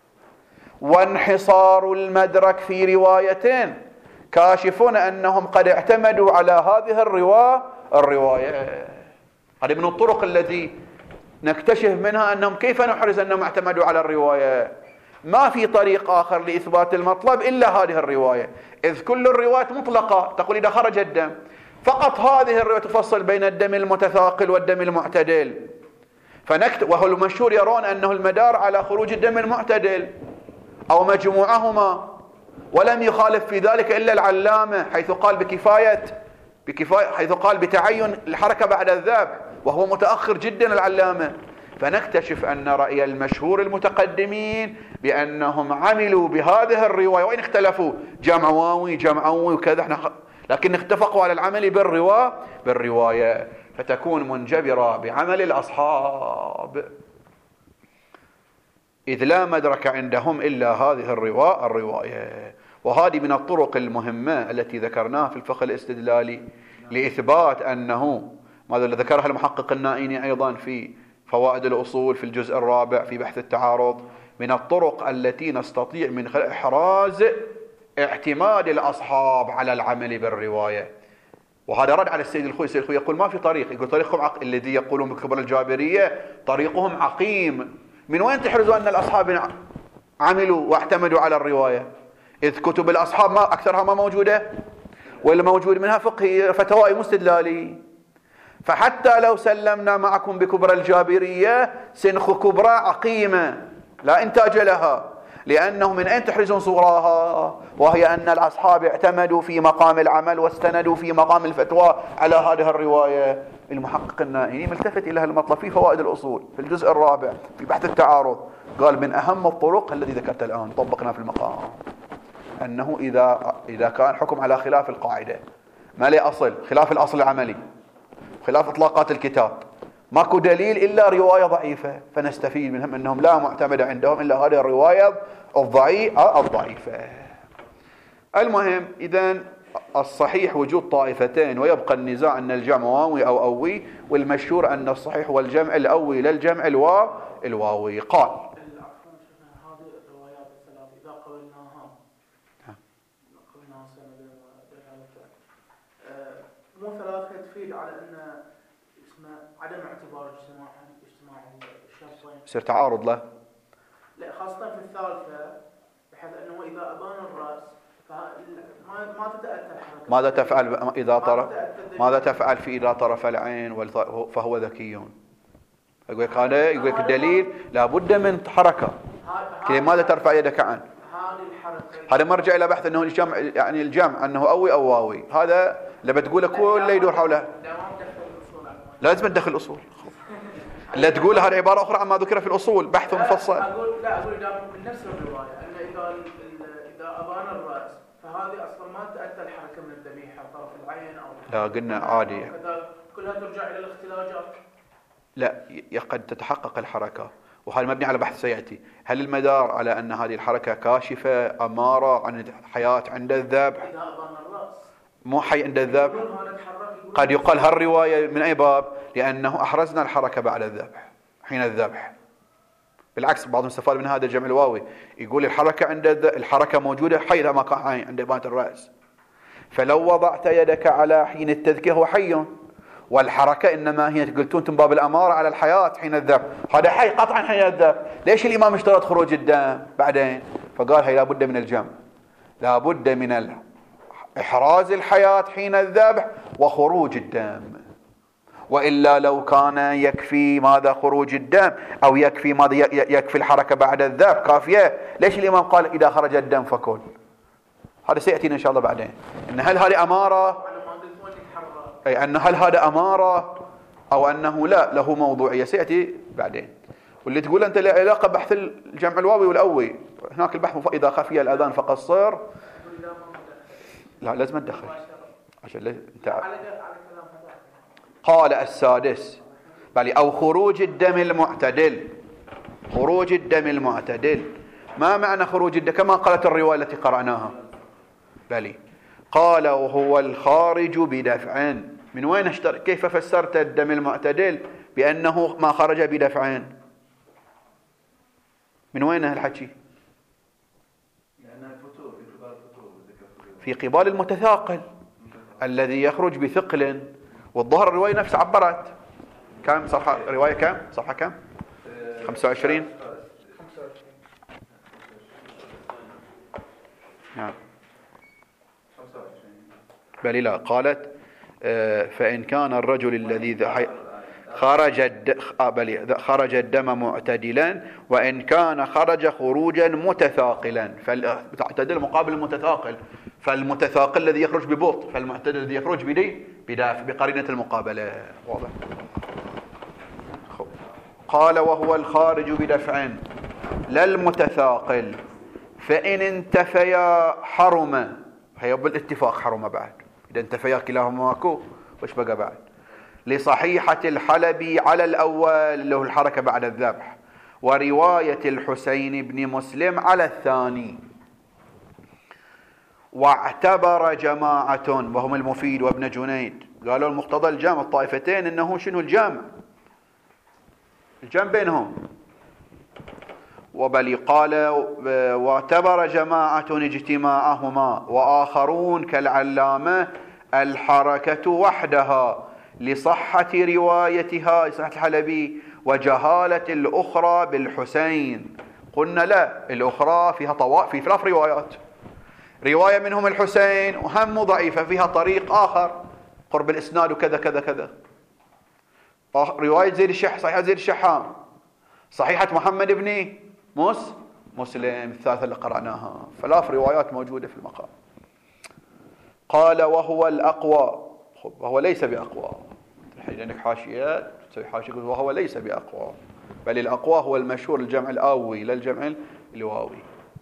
وانحصار المدرك في روايتين كاشفون أنهم قد اعتمدوا على هذه الرواية الرواية هذه من الطرق التي نكتشف منها أنهم كيف نحرز أنهم اعتمدوا على الرواية. ما في طريق آخر لإثبات المطلب إلا هذه الرواية، إذ كل الروايات مطلقة تقول إذا خرج الدم، فقط هذه الرواية تفصل بين الدم المتثاقل والدم المعتدل، فنكت وهو المشهور يرون أنه المدار على خروج الدم المعتدل أو مجموعهما، ولم يخالف في ذلك إلا العلامة حيث قال بكفاية بكفاية حيث قال بتعين الحركة بعد الذبح، وهو متأخر جدا العلامة. فنكتشف أن رأي المشهور المتقدمين بأنهم عملوا بهذه الرواية، وإن اختلفوا جمع واوي جمع واوي وكذا، احنا لكن اتفقوا على العمل بالرواية بالرواية فتكون منجبرة بعمل الأصحاب، إذ لا مدرك عندهم إلا هذه الرواية الرواية. وهذه من الطرق المهمة التي ذكرناها في الفقه الاستدلالي لإثبات أنه ماذا ذكرها المحقق النائيني أيضا في فوائد الأصول في الجزء الرابع في بحث التعارض، من الطرق التي نستطيع من خلال إحراز اعتماد الأصحاب على العمل بالرواية. وهذا رد على السيد الخوي. السيد الخوي يقول ما في طريق، يقول طريقهم عق... الذي يقولون بكبر الجابرية طريقهم عقيم. من وين تحرزوا أن الأصحاب عملوا واعتمدوا على الرواية؟ إذ كتب الأصحاب ما أكثرها ما موجودة، والموجود منها فقهي فتوائي مستدلالي. فحتى لو سلمنا معكم بكبرى الجابرية سنخ كبرى عقيمة لا إنتاج لها، لأنه من أين تحرزون صوراها؟ وهي أن الأصحاب اعتمدوا في مقام العمل واستندوا في مقام الفتوى على هذه الرواية. المحقق النائني ملتفت إلى المطلب في فوائد الأصول في الجزء الرابع في بحث التعارض، قال من أهم الطرق الذي ذكرت الآن طبقنا في المقام أنه إذا إذا كان حكم على خلاف القاعدة ما لي أصل، خلاف الأصل العملي، خلاف إطلاقات الكتاب، ماكو دليل إلا رواية ضعيفة، فنستفيد منهم أنهم لا معتمد عندهم إلا هذه الرواية الضعيفة الضعيفة. المهم إذن الصحيح وجود طائفتين ويبقى النزاع أن الجمع واوي أو أوي، والمشهور أن الصحيح هو الجمع الأوي للجمع الوا الواوي. قال هذه الروايات الثلاث إذا قبلناها قبلناها سنة مو ثلاثة تفيد على أن اسمه عدم اعتبار اجتماع اجتماع الشرطين. يصير تعارض له؟ لا، خاصة في الثالثة بحيث أنه إذا أبان الرأس ما ما تتأتى الحركة. ماذا تفعل إذا طرف ماذا تفعل في إذا طرف العين فهو ذكي؟ يقول لك هذا يقول لك الدليل لابد من حركة. كذا ماذا ترفع يدك عنه؟ هذه الحركة هذا مرجع إلى بحث أنه الجمع يعني الجمع أنه أوي أو واوي، هذا اللي بتقوله كله يدور حوله. لازم تدخل الأصول. لا تقول هذه عبارة أخرى عما ذكر في الأصول بحث مفصل. أقول لا أقول من نفس الرواية أن إذا إذا أبان الرأس فهذه أصلا ما تأتى الحركة من الذبيحة طرف العين أو لا قلنا عادي كلها ترجع إلى الاختلاجات. لا قد تتحقق الحركة، وهذا مبني على بحث سيأتي. هل المدار على أن هذه الحركة كاشفة أمارة عن الحياة عند الذبح؟ إذا أبان الرأس مو حي عند الذبح. قد يقال هالرواية من أي باب؟ لأنه أحرزنا الحركة بعد الذبح حين الذبح. بالعكس بعضهم استفاد من هذا الجمع الواوي، يقول الحركة عند الحركة موجودة حي لما كان عين عند إبانة الرأس، فلو وضعت يدك على حين التذكية هو حي، والحركة إنما هي قلتون انتم باب الأمارة على الحياة حين الذبح، هذا حي قطعا حين الذبح. ليش الإمام اشترط خروج الدم بعدين؟ فقال هي لابد من الجمع، لابد من إحراز الحياة حين الذبح وخروج الدم، وإلا لو كان يكفي ماذا خروج الدم أو يكفي ماذا يكفي الحركة بعد الذبح كافية، ليش الإمام قال إذا خرج الدم فكل؟ هذا سيأتينا إن شاء الله بعدين. إن هل هذه أمارة أي أن هل هذا أمارة أو أنه لا له موضوعية سيأتي بعدين. واللي تقول أنت له علاقة بحث الجمع الواوي والأوي، هناك البحث إذا خفي الأذان فقصر، لا لازم تدخل عشان انت. قال السادس بل أو خروج الدم المعتدل. خروج الدم المعتدل ما معنى خروج الدم كما قالت الرواية التي قرأناها؟ بلي قال وهو الخارج بدفع. من وين اشتر كيف فسرت الدم المعتدل بأنه ما خرج بدفع؟ من وين هالحكي؟ في قبال المتثاقل الذي يخرج بثقل، والظهر الرواية نفس عبرت كم صفحة رواية كم صفحة كم خمسة وعشرين نعم بل لا قالت فإن كان الرجل الذي خرج الد... خرج الدم معتدلا وإن كان خرج خروجا متثاقلا، فالمعتدل مقابل المتثاقل، فالمتثاقل الذي يخرج ببطء، فالمعتدل الذي يخرج بدي بدافع بقرينة المقابلة. واضح. قال وهو الخارج بدفع لا المتثاقل، فإن انتفيا حرم، هي بالاتفاق حرم بعد، إذا انتفيا كلاهما ماكو وش بقى بعد؟ لصحيحة الحلبي على الأول اللي هو الحركة بعد الذبح، ورواية الحسين بن مسلم على الثاني. واعتبر جماعة وهم المفيد وابن جنيد قالوا المقتضى الجامع الطائفتين انه شنو الجامع؟ الجامع بينهم. وبل قال واعتبر جماعة اجتماعهما وآخرون كالعلامة الحركة وحدها لصحة روايتها صحة الحلبي وجهالة الأخرى بالحسين. قلنا لا، الأخرى فيها طوائف في ثلاث روايات، رواية منهم الحسين وهم ضعيفة فيها طريق آخر قرب الإسناد وكذا كذا كذا، رواية زيد الشح صحيحة زيد الشحام، صحيحة محمد بن موسى مسلم الثالثة اللي قرأناها، ثلاث روايات موجودة في المقام. قال وهو الأقوى، وهو ليس بأقوى، الحين عندك حاشيات تسوي حاشية يقول وهو ليس بأقوى، بل الأقوى هو المشهور الجمع الآوي لا الجمع الواوي.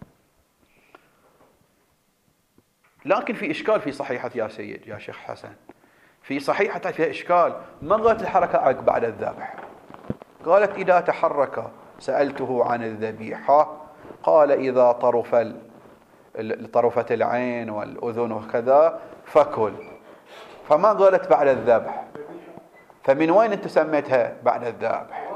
لكن في إشكال في صحيحة يا سيد يا شيخ حسن، في صحيحة فيها إشكال، ما قالت الحركة عقب بعد الذبح، قالت إذا تحرك سألته عن الذبيحة قال إذا طرف طرفت العين والأذن وكذا فكل، فما قالت بعد الذبح. فمن وين أنت سميتها بعد الذبح؟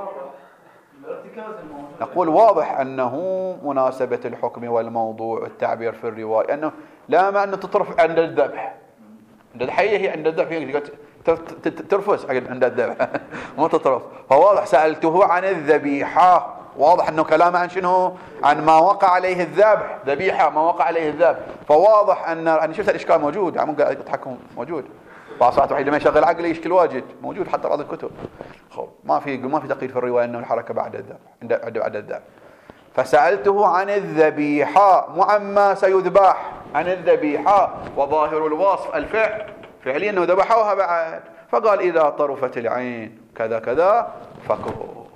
نقول واضح أنه مناسبة الحكم والموضوع التعبير في الرواية أنه لا معنى أنه تطرف عند الذبح، عند الحقيقة هي عند الذبح ترفس عند الذبح مو تطرف. فواضح سألته عن الذبيحة، واضح أنه كلامه عن شنو؟ عن ما وقع عليه الذبح، ذبيحة ما وقع عليه الذبح. فواضح أن أنا شفت الإشكال موجود، يعني مو قاعد يضحكون موجود، بعض الوحيد لما يشغل عقله يشكل واجد موجود حتى بعض الكتب. خب ما في ما في تقييد في الرواية أنه الحركة بعد الذبح عند بعد الذبح. فسألته عن الذبيحة مو عما سيذبح، عن الذبيحة، وظاهر الوصف الفعل فعليا أنه ذبحوها بعد، فقال إذا طرفت العين كذا كذا فكل.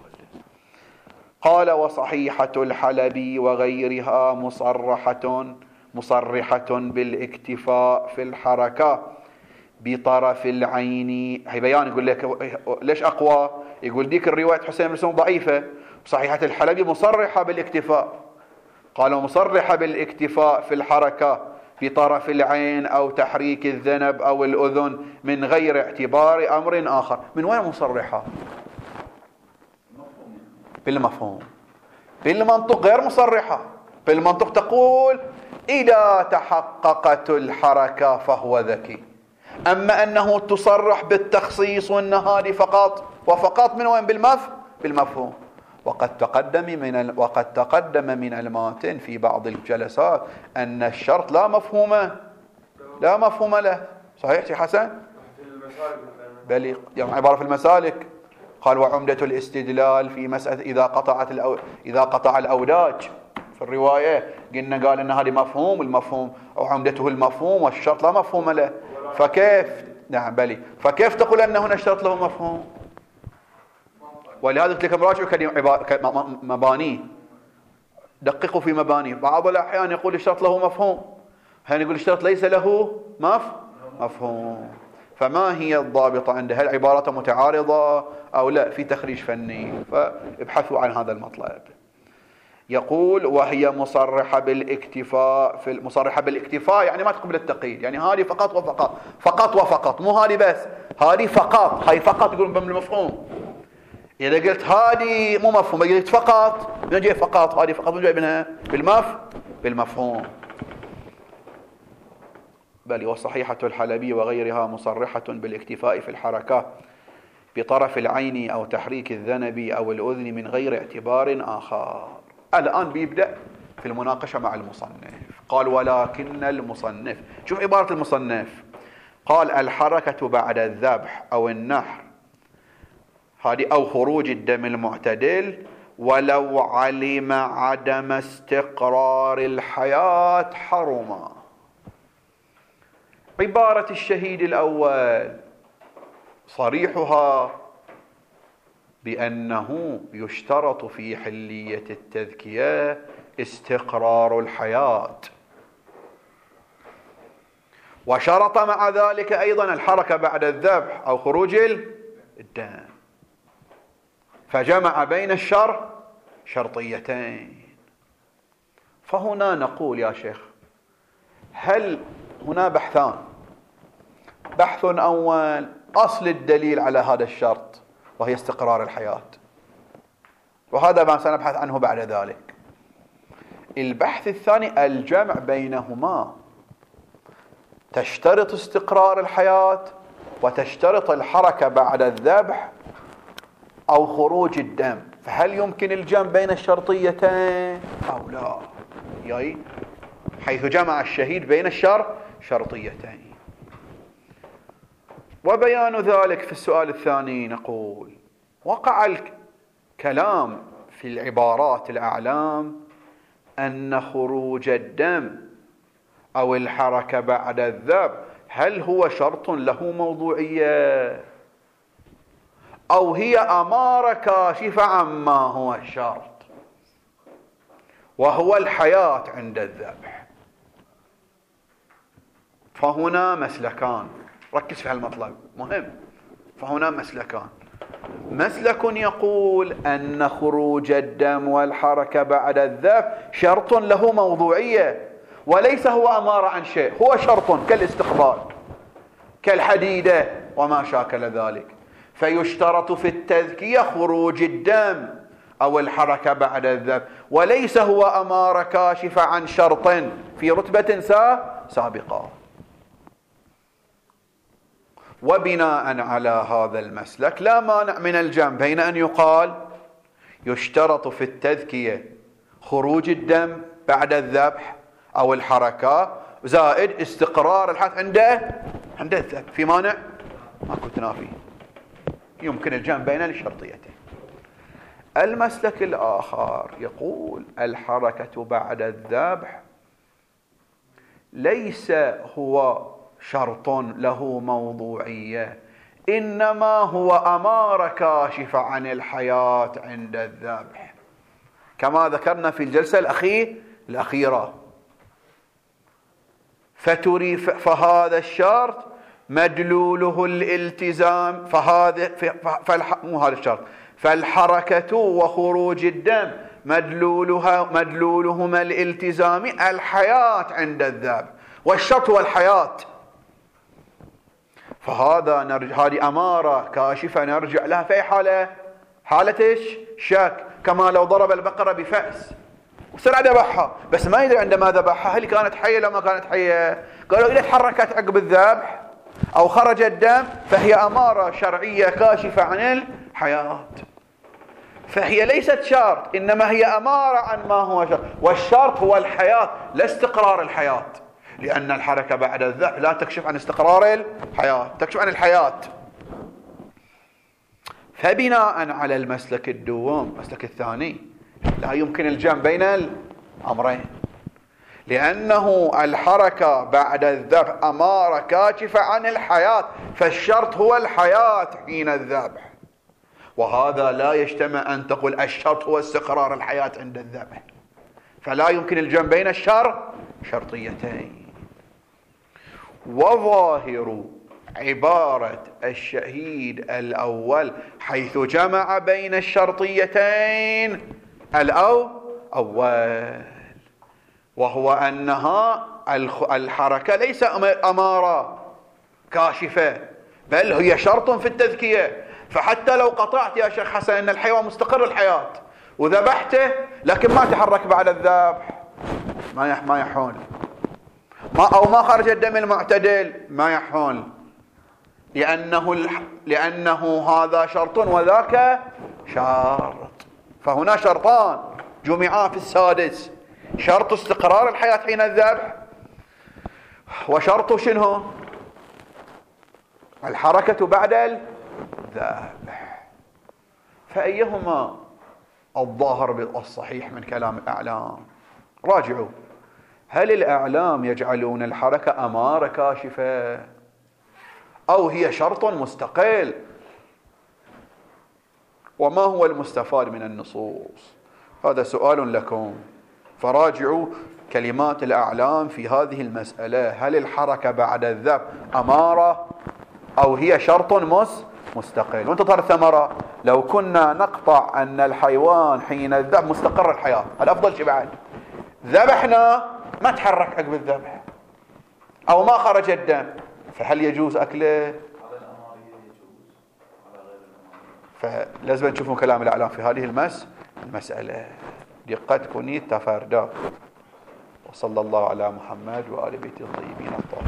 قال وصحيحة الحلبي وغيرها مصرحة مصرحة بالاكتفاء في الحركة بطرف العين. هي بيان يقول لك ليش أقوى، يقول ديك الرواية حسين بن ضعيفة، صحيحة الحلبي مصرحة بالاكتفاء، قالوا مصرحة بالاكتفاء في الحركة بطرف العين أو تحريك الذنب أو الأذن من غير اعتبار أمر آخر. من وين مصرحة؟ بالمفهوم. بالمنطق غير مصرحة، بالمنطق تقول إذا تحققت الحركة فهو ذكي. أما أنه تصرح بالتخصيص والنهار فقط وفقط من وين؟ بالمف بالمفهوم. وقد تقدم من ال... وقد تقدم من الماتن في بعض الجلسات أن الشرط لا مفهوم لا مفهوم له. صحيح شيخ حسن؟ بل يعني عبارة في المسالك قال وعمدة الاستدلال في مسألة إذا قطعت الأو... إذا قطع الأوداج في الرواية قلنا قال أن هذه مفهوم، المفهوم أو عمدته المفهوم والشرط لا مفهوم له. فكيف نعم بلي فكيف تقول أن هنا الشرط له مفهوم؟ ولهذا قلت لكم راجعوا مبانيه، دققوا في مبانيه. بعض الأحيان يقول الشرط له مفهوم، هنا يقول الشرط ليس له مف مفهوم. فما هي الضابطة عند هل عبارة متعارضة أو لا؟ في تخريج فني، فابحثوا عن هذا المطلب. يقول وهي مصرحة بالاكتفاء في مصرحة بالاكتفاء يعني ما تقبل التقييد، يعني هذه فقط وفقط، فقط وفقط، مو هذه بس، هذه فقط، هاي فقط يقولون بالمفهوم. إذا قلت هذه مو مفهوم، إذا قلت فقط من جاي فقط، هذه فقط من جاي منها بالمف بالمفهوم. بل وصحيحة الحلبي وغيرها مصرحة بالاكتفاء في الحركة بطرف العين أو تحريك الذنب أو الأذن من غير اعتبار آخر. الآن بيبدأ في المناقشة مع المصنف. قال ولكن المصنف، شوف عبارة المصنف، قال الحركة بعد الذبح أو النحر هذه أو خروج الدم المعتدل ولو علم عدم استقرار الحياة حرما. عبارة الشهيد الأول صريحها بأنه يشترط في حلية التذكية استقرار الحياة، وشرط مع ذلك أيضا الحركة بعد الذبح أو خروج الدم، فجمع بين الشر شرطيتين. فهنا نقول يا شيخ هل هنا بحثان، بحث أول أصل الدليل على هذا الشرط وهي استقرار الحياة، وهذا ما سنبحث عنه بعد ذلك. البحث الثاني الجمع بينهما، تشترط استقرار الحياة وتشترط الحركة بعد الذبح أو خروج الدم، فهل يمكن الجمع بين الشرطيتين أو لا؟ يعني حيث جمع الشهيد بين الشر شرطيتين. وبيان ذلك في السؤال الثاني نقول وقع الكلام في العبارات الأعلام أن خروج الدم أو الحركة بعد الذبح هل هو شرط له موضوعية أو هي أمارة كاشفة عما هو الشرط وهو الحياة عند الذبح؟ فهنا مسلكان، ركز في هالمطلب مهم. فهنا مسلكان، مسلك يقول أن خروج الدم والحركة بعد الذبح شرط له موضوعية وليس هو أمارة عن شيء، هو شرط كالاستقبال كالحديدة وما شاكل ذلك، فيشترط في التذكية خروج الدم أو الحركة بعد الذبح وليس هو أمارة كاشفة عن شرط في رتبة سابقة. وبناء على هذا المسلك لا مانع من الجمع بين أن يقال يشترط في التذكية خروج الدم بعد الذبح أو الحركة زائد استقرار الحياة عنده عند الذبح، في مانع؟ ماكو تنافي، يمكن الجمع بين الشرطيتين. المسلك الآخر يقول الحركة بعد الذبح ليس هو شرط له موضوعية، إنما هو أمارة كاشفة عن الحياة عند الذبح كما ذكرنا في الجلسة الأخير الأخيرة. فتري فهذا الشرط مدلوله الالتزام، فهذا فالح... مو هذا الشرط، فالحركة وخروج الدم مدلولها مدلولهما الالتزامي الحياة عند الذبح، والشرط هو الحياة. فهذا نرجع، هذه أمارة كاشفة نرجع لها في حالة حالة ايش؟ شك، كما لو ضرب البقرة بفأس وسرع ذبحها بس ما يدري عندما ذبحها هل كانت حية لو ما كانت حية. قالوا إذا تحركت عقب الذبح أو خرج الدم فهي أمارة شرعية كاشفة عن الحياة، فهي ليست شرط إنما هي أمارة عن ما هو شرط، والشرط هو الحياة لا استقرار الحياة، لأن الحركة بعد الذبح لا تكشف عن استقرار الحياة، تكشف عن الحياة. فبناء على المسلك الدوام المسلك الثاني لا يمكن الجمع بين الأمرين، لأنه الحركة بعد الذبح أمارة كاشفة عن الحياة، فالشرط هو الحياة حين الذبح، وهذا لا يجتمع أن تقول الشرط هو استقرار الحياة عند الذبح، فلا يمكن الجمع بين الشرط شرطيتين. وظاهر عبارة الشهيد الأول حيث جمع بين الشرطيتين الأول وهو أنها الحركة ليس أمارة كاشفة بل هي شرط في التذكية، فحتى لو قطعت يا شيخ حسن أن الحيوان مستقر الحياة وذبحته لكن ما تحرك بعد الذبح ما ما يحول، ما أو ما خرج الدم المعتدل ما يحول، لأنه لأنه هذا شرط وذاك شرط. فهنا شرطان جمعا في السادس، شرط استقرار الحياة حين الذبح وشرط شنو؟ الحركة بعد الذبح. فأيهما الظاهر بالصحيح من كلام الأعلام؟ راجعوا، هل الأعلام يجعلون الحركة أمارة كاشفة أو هي شرط مستقل؟ وما هو المستفاد من النصوص؟ هذا سؤال لكم، فراجعوا كلمات الأعلام في هذه المسألة، هل الحركة بعد الذبح أمارة أو هي شرط مستقل؟ وانتظر الثمرة، لو كنا نقطع أن الحيوان حين الذبح مستقر الحياة، الأفضل شيء بعد ذبحنا ما تحرك عقب الذبح أو ما خرج الدم، فهل يجوز أكله؟ فلازم نشوفوا كلام الأعلام في هذه المس المسألة دقتكم تفردا. وصلى الله على محمد وآل بيته الطيبين الطاهرين.